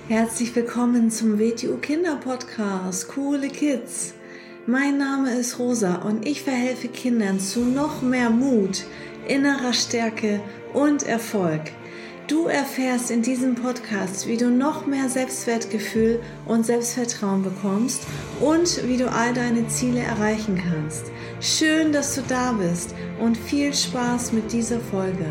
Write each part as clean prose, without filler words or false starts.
Herzlich willkommen zum WTU Kinder Podcast, Coole Kids. Mein Name ist Rosa und ich verhelfe Kindern zu noch mehr Mut, innerer Stärke und Erfolg. Du erfährst in diesem Podcast, wie du noch mehr Selbstwertgefühl und Selbstvertrauen bekommst und wie du all deine Ziele erreichen kannst. Schön, dass du da bist und viel Spaß mit dieser Folge.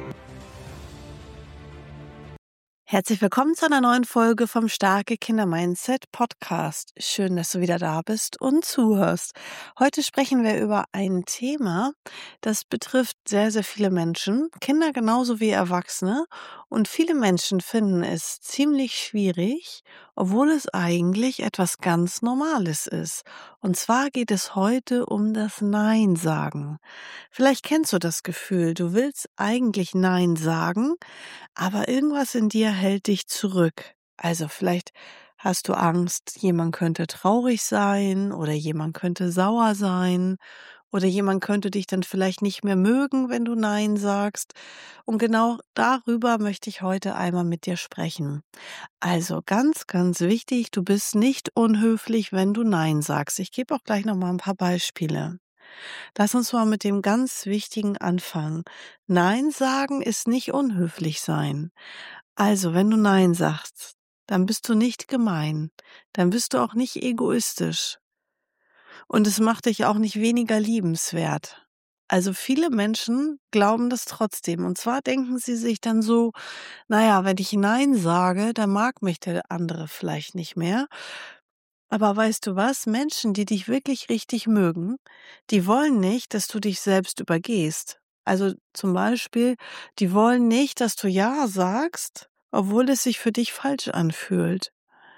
Herzlich willkommen zu einer neuen Folge vom Starke Kinder Mindset Podcast. Schön, dass du wieder da bist und zuhörst. Heute sprechen wir über ein Thema, das betrifft sehr, sehr viele Menschen, Kinder genauso wie Erwachsene. Und viele Menschen finden es ziemlich schwierig, obwohl es eigentlich etwas ganz Normales ist. Und zwar geht es heute um das Nein sagen. Vielleicht kennst du das Gefühl, du willst eigentlich Nein sagen, aber irgendwas in dir hält dich zurück. Also vielleicht hast du Angst, jemand könnte traurig sein oder jemand könnte sauer sein oder jemand könnte dich dann vielleicht nicht mehr mögen, wenn du Nein sagst. Und genau darüber möchte ich heute einmal mit dir sprechen. Also ganz, ganz wichtig, du bist nicht unhöflich, wenn du Nein sagst. Ich gebe auch gleich noch mal ein paar Beispiele. Lass uns mal mit dem ganz Wichtigen anfangen. Nein sagen ist nicht unhöflich sein. Also, wenn du Nein sagst, dann bist du nicht gemein, dann bist du auch nicht egoistisch und es macht dich auch nicht weniger liebenswert. Also viele Menschen glauben das trotzdem. Und zwar denken sie sich dann so, naja, wenn ich Nein sage, dann mag mich der andere vielleicht nicht mehr. Aber weißt du was? Menschen, die dich wirklich richtig mögen, die wollen nicht, dass du dich selbst übergehst. Also zum Beispiel, die wollen nicht, dass du Ja sagst, obwohl es sich für dich falsch anfühlt.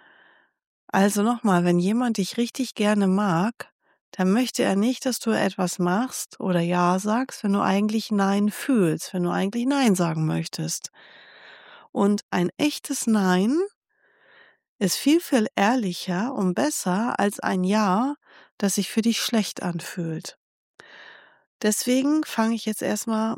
Also nochmal, wenn jemand dich richtig gerne mag, dann möchte er nicht, dass du etwas machst oder Ja sagst, wenn du eigentlich Nein fühlst, wenn du eigentlich Nein sagen möchtest. Und ein echtes Nein ist viel, viel ehrlicher und besser als ein Ja, das sich für dich schlecht anfühlt. Deswegen fange ich jetzt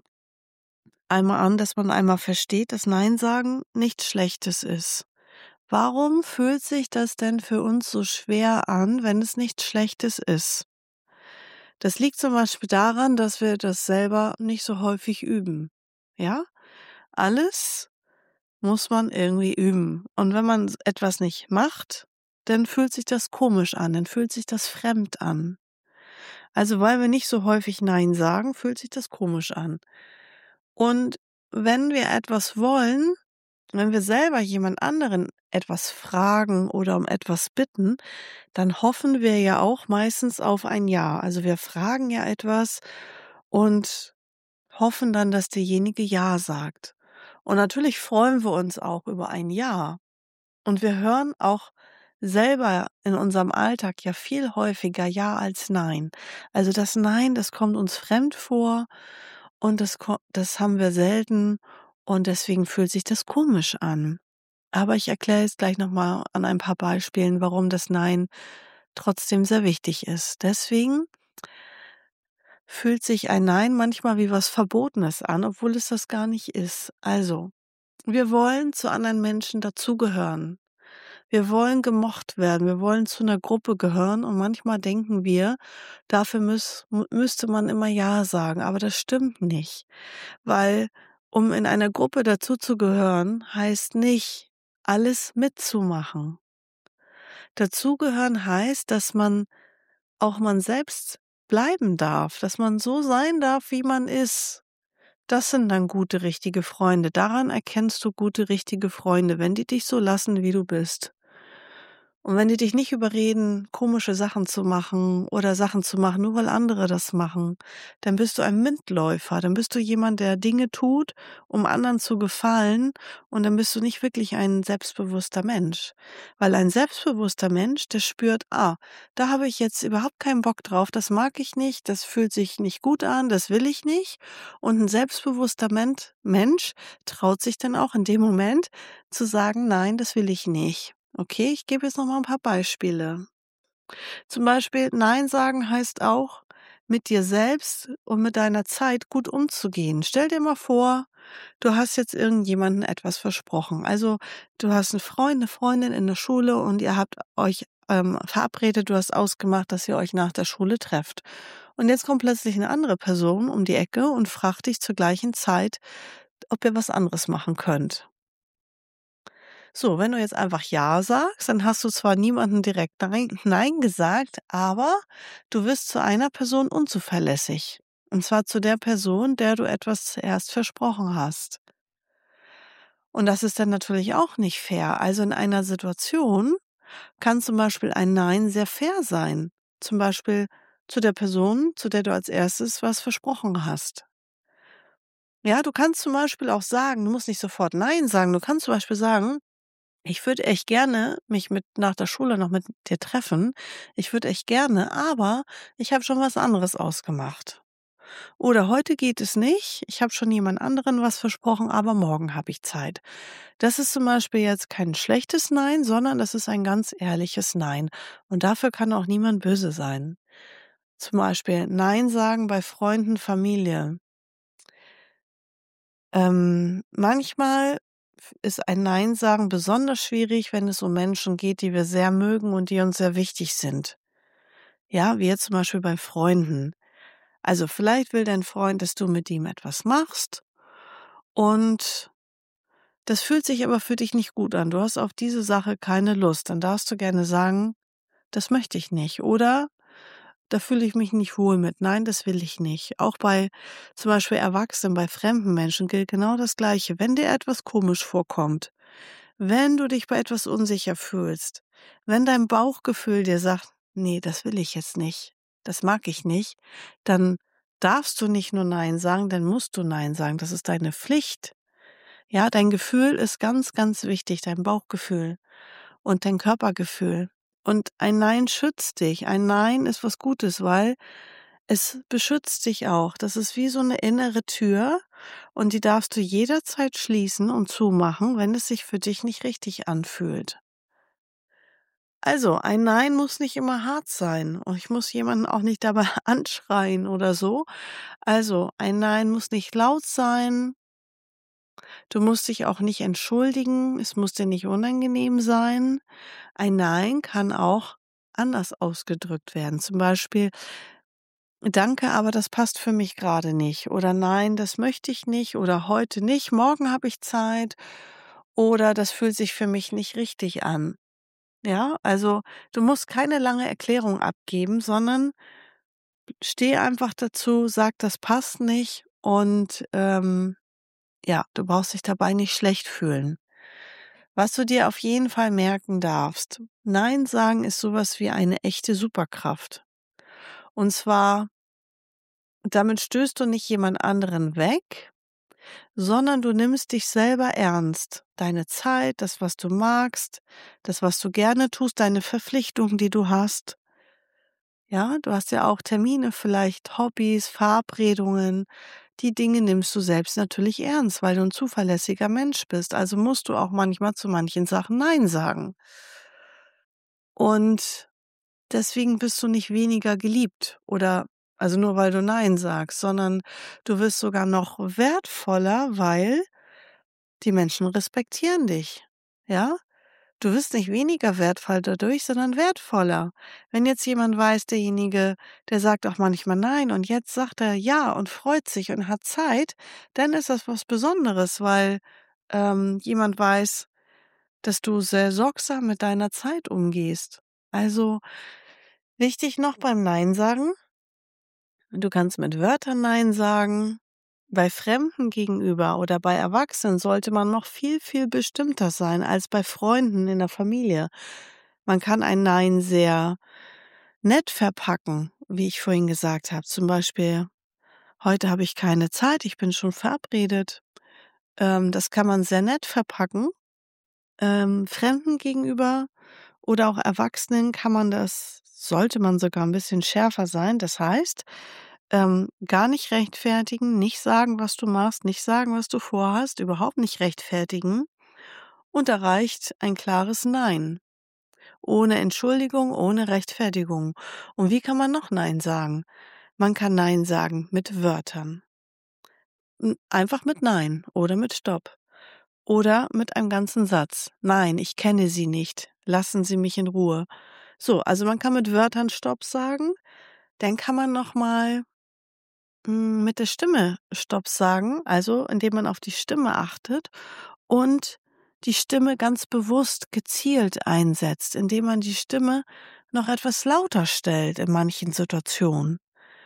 einmal an, dass man einmal versteht, dass Nein sagen nichts Schlechtes ist. Warum fühlt sich das denn für uns so schwer an, wenn es nichts Schlechtes ist? Das liegt zum Beispiel daran, dass wir das selber nicht so häufig üben. Ja? Alles muss man irgendwie üben. Und wenn man etwas nicht macht, dann fühlt sich das komisch an, dann fühlt sich das fremd an. Also weil wir nicht so häufig Nein sagen, fühlt sich das komisch an. Und wenn wir etwas wollen, wenn wir selber jemand anderen etwas fragen oder um etwas bitten, dann hoffen wir ja auch meistens auf ein Ja. Also wir fragen ja etwas und hoffen dann, dass derjenige Ja sagt. Und natürlich freuen wir uns auch über ein Ja. Und wir hören auch selber in unserem Alltag ja viel häufiger Ja als Nein. Also das Nein, das kommt uns fremd vor und das haben wir selten und deswegen fühlt sich das komisch an. Aber ich erkläre jetzt gleich nochmal an ein paar Beispielen, warum das Nein trotzdem sehr wichtig ist. Deswegen fühlt sich ein Nein manchmal wie was Verbotenes an, obwohl es das gar nicht ist. Also, wir wollen zu anderen Menschen dazugehören. Wir wollen gemocht werden, wir wollen zu einer Gruppe gehören und manchmal denken wir, dafür müsste man immer Ja sagen, aber das stimmt nicht, weil um in einer Gruppe dazuzugehören, heißt nicht, alles mitzumachen. Dazugehören heißt, dass man auch man selbst bleiben darf, dass man so sein darf, wie man ist. Das sind dann gute, richtige Freunde. Daran erkennst du gute, richtige Freunde, wenn die dich so lassen, wie du bist. Und wenn die dich nicht überreden, komische Sachen zu machen oder Sachen zu machen, nur weil andere das machen, dann bist du ein Mitläufer, dann bist du jemand, der Dinge tut, um anderen zu gefallen, und dann bist du nicht wirklich ein selbstbewusster Mensch. Weil ein selbstbewusster Mensch, der spürt, da habe ich jetzt überhaupt keinen Bock drauf, das mag ich nicht, das fühlt sich nicht gut an, das will ich nicht. Und ein selbstbewusster Mensch traut sich dann auch in dem Moment zu sagen, nein, das will ich nicht. Okay, ich gebe jetzt noch mal ein paar Beispiele. Zum Beispiel, nein sagen heißt auch, mit dir selbst und mit deiner Zeit gut umzugehen. Stell dir mal vor, du hast jetzt irgendjemandem etwas versprochen. Also, du hast einen Freund, eine Freundin in der Schule und ihr habt euch, verabredet, du hast ausgemacht, dass ihr euch nach der Schule trefft. Und jetzt kommt plötzlich eine andere Person um die Ecke und fragt dich zur gleichen Zeit, ob ihr was anderes machen könnt. So, wenn du jetzt einfach „ja" sagst, dann hast du zwar niemanden direkt „nein" gesagt, aber du wirst zu einer Person unzuverlässig. Und zwar zu der Person, der du etwas zuerst versprochen hast. Und das ist dann natürlich auch nicht fair. Also in einer Situation kann zum Beispiel ein Nein sehr fair sein. Zum Beispiel zu der Person, zu der du als Erstes was versprochen hast. Ja, du kannst zum Beispiel auch sagen, du musst nicht sofort Nein sagen. Du kannst zum Beispiel sagen: „Ich würde echt gerne mich mit nach der Schule noch mit dir treffen. Ich würde echt gerne, aber ich habe schon was anderes ausgemacht. Oder heute geht es nicht. Ich habe schon jemand anderen was versprochen, aber morgen habe ich Zeit." Das ist zum Beispiel jetzt kein schlechtes Nein, sondern das ist ein ganz ehrliches Nein. Und dafür kann auch niemand böse sein. Zum Beispiel Nein sagen bei Freunden, Familie. Manchmal ist ein Nein sagen besonders schwierig, wenn es um Menschen geht, die wir sehr mögen und die uns sehr wichtig sind. Ja, wie jetzt zum Beispiel bei Freunden. Also vielleicht will dein Freund, dass du mit ihm etwas machst und das fühlt sich aber für dich nicht gut an. Du hast auf diese Sache keine Lust. Dann darfst du gerne sagen, das möchte ich nicht. Oder da fühle ich mich nicht wohl mit. Nein, das will ich nicht. Auch bei zum Beispiel Erwachsenen, bei fremden Menschen gilt genau das Gleiche. Wenn dir etwas komisch vorkommt, wenn du dich bei etwas unsicher fühlst, wenn dein Bauchgefühl dir sagt, nee, das will ich jetzt nicht, das mag ich nicht, dann darfst du nicht nur Nein sagen, dann musst du Nein sagen. Das ist deine Pflicht. Ja, dein Gefühl ist ganz, ganz wichtig, dein Bauchgefühl und dein Körpergefühl. Und ein Nein schützt dich. Ein Nein ist was Gutes, weil es beschützt dich auch. Das ist wie so eine innere Tür und die darfst du jederzeit schließen und zumachen, wenn es sich für dich nicht richtig anfühlt. Also, ein Nein muss nicht immer hart sein und ich muss jemanden auch nicht dabei anschreien oder so. Also, ein Nein muss nicht laut sein. Du musst dich auch nicht entschuldigen. Es muss dir nicht unangenehm sein. Ein Nein kann auch anders ausgedrückt werden. Zum Beispiel: „Danke, aber das passt für mich gerade nicht." Oder „Nein, das möchte ich nicht" oder „Heute nicht, morgen habe ich Zeit" oder „Das fühlt sich für mich nicht richtig an." Ja, also, du musst keine lange Erklärung abgeben, sondern steh einfach dazu, sag: „Das passt nicht" und, ja, du brauchst dich dabei nicht schlecht fühlen. Was du dir auf jeden Fall merken darfst: Nein sagen ist sowas wie eine echte Superkraft. Und zwar, damit stößt du nicht jemand anderen weg, sondern du nimmst dich selber ernst. Deine Zeit, das, was du magst, das, was du gerne tust, deine Verpflichtungen, die du hast. Ja, du hast ja auch Termine, vielleicht Hobbys, Verabredungen. Die Dinge nimmst du selbst natürlich ernst, weil du ein zuverlässiger Mensch bist. Also musst du auch manchmal zu manchen Sachen Nein sagen. Und deswegen bist du nicht weniger geliebt oder also nur weil du Nein sagst, sondern du wirst sogar noch wertvoller, weil die Menschen respektieren dich. Ja? Du wirst nicht weniger wertvoll dadurch, sondern wertvoller. Wenn jetzt jemand weiß, derjenige, der sagt auch manchmal Nein und jetzt sagt er Ja und freut sich und hat Zeit, dann ist das was Besonderes, weil jemand weiß, dass du sehr sorgsam mit deiner Zeit umgehst. Also wichtig noch beim Nein sagen, du kannst mit Wörtern Nein sagen. Bei Fremden gegenüber oder bei Erwachsenen sollte man noch viel, viel bestimmter sein als bei Freunden in der Familie. Man kann ein Nein sehr nett verpacken, wie ich vorhin gesagt habe. Zum Beispiel, heute habe ich keine Zeit, ich bin schon verabredet. Das kann man sehr nett verpacken. Fremden gegenüber oder auch Erwachsenen kann man das sollte man sogar ein bisschen schärfer sein. Das heißt, gar nicht rechtfertigen, nicht sagen, was du machst, nicht sagen, was du vorhast, überhaupt nicht rechtfertigen. Und da reicht ein klares Nein. Ohne Entschuldigung, ohne Rechtfertigung. Und wie kann man noch Nein sagen? Man kann Nein sagen mit Wörtern. einfach mit Nein oder mit Stopp oder mit einem ganzen Satz. Nein, ich kenne Sie nicht. Lassen Sie mich in Ruhe. So, also man kann mit Wörtern Stopp sagen. Dann kann man noch mal mit der Stimme Stopp sagen, also indem man auf die Stimme achtet und die Stimme ganz bewusst gezielt einsetzt, indem man die Stimme noch etwas lauter stellt in manchen Situationen.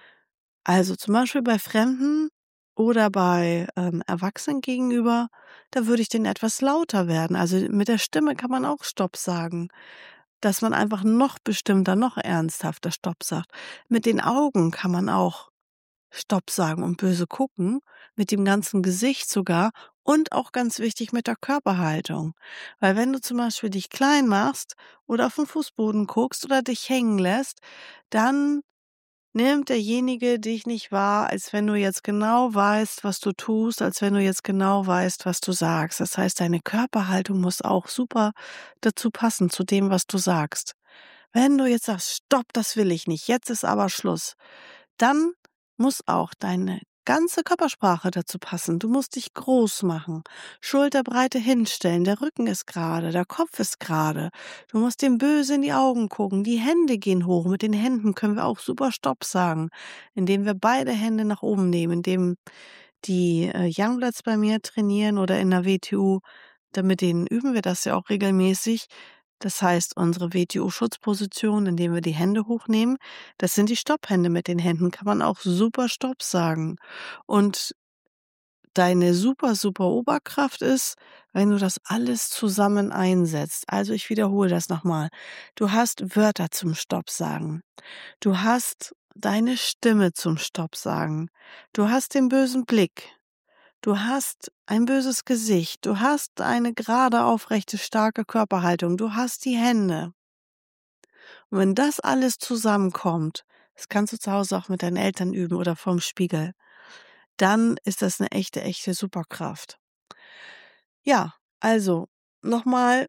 Also zum Beispiel bei Fremden oder bei Erwachsenen gegenüber, da würde ich denen etwas lauter werden. Also mit der Stimme kann man auch Stopp sagen, dass man einfach noch bestimmter, noch ernsthafter Stopp sagt. Mit den Augen kann man auch Stopp sagen und böse gucken, mit dem ganzen Gesicht sogar und auch ganz wichtig mit der Körperhaltung. Weil wenn du zum Beispiel dich klein machst oder auf den Fußboden guckst oder dich hängen lässt, dann nimmt derjenige dich nicht wahr, als wenn du jetzt genau weißt, was du tust, als wenn du jetzt genau weißt, was du sagst. Das heißt, deine Körperhaltung muss auch super dazu passen, zu dem, was du sagst. Wenn du jetzt sagst, stopp, das will ich nicht, jetzt ist aber Schluss, dann muss auch deine ganze Körpersprache dazu passen. Du musst dich groß machen, Schulterbreite hinstellen, der Rücken ist gerade, der Kopf ist gerade. Du musst dem böse in die Augen gucken, die Hände gehen hoch. Mit den Händen können wir auch super Stopp sagen, indem wir beide Hände nach oben nehmen, indem die Youngbloods bei mir trainieren oder in der WTU, mit denen üben wir das ja auch regelmäßig. Das heißt, unsere WTO-Schutzposition, indem wir die Hände hochnehmen, das sind die Stopphände. Mit den Händen kann man auch super Stopp sagen. Und deine super, super Oberkraft ist, wenn du das alles zusammen einsetzt. Also ich wiederhole das nochmal. Du hast Wörter zum Stopp sagen. Du hast deine Stimme zum Stopp sagen. Du hast den bösen Blick. Du hast ein böses Gesicht, du hast eine gerade, aufrechte, starke Körperhaltung, du hast die Hände. Und wenn das alles zusammenkommt, das kannst du zu Hause auch mit deinen Eltern üben oder vorm Spiegel, dann ist das eine echte, echte Superkraft. Ja, also nochmal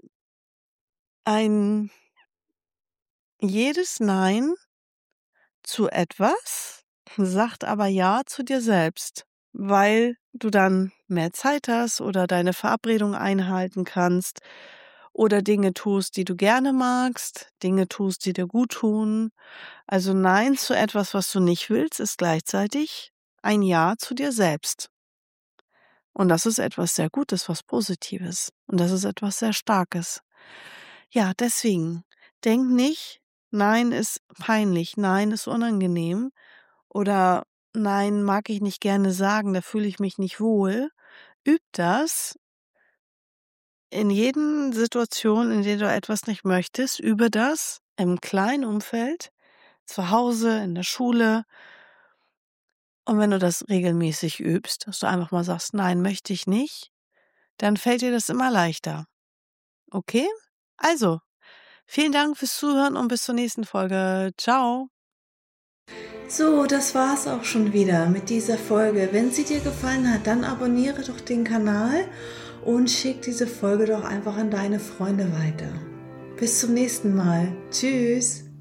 jedes Nein zu etwas sagt aber Ja zu dir selbst, weil du dann mehr Zeit hast oder deine Verabredung einhalten kannst oder Dinge tust, die du gerne magst, Dinge tust, die dir gut tun. Also Nein zu etwas, was du nicht willst, ist gleichzeitig ein Ja zu dir selbst. Und das ist etwas sehr Gutes, was Positives. Und das ist etwas sehr Starkes. Ja, deswegen, denk nicht, Nein ist peinlich, Nein ist unangenehm oder Nein mag ich nicht gerne sagen, da fühle ich mich nicht wohl. Üb das in jeden Situation, in der du etwas nicht möchtest, übe das im kleinen Umfeld, zu Hause, in der Schule. Und wenn du das regelmäßig übst, dass du einfach mal sagst, nein, möchte ich nicht, dann fällt dir das immer leichter. Okay? Also, vielen Dank fürs Zuhören und bis zur nächsten Folge. Ciao. So, das war's auch schon wieder mit dieser Folge. Wenn sie dir gefallen hat, dann abonniere doch den Kanal und schick diese Folge doch einfach an deine Freunde weiter. Bis zum nächsten Mal. Tschüss.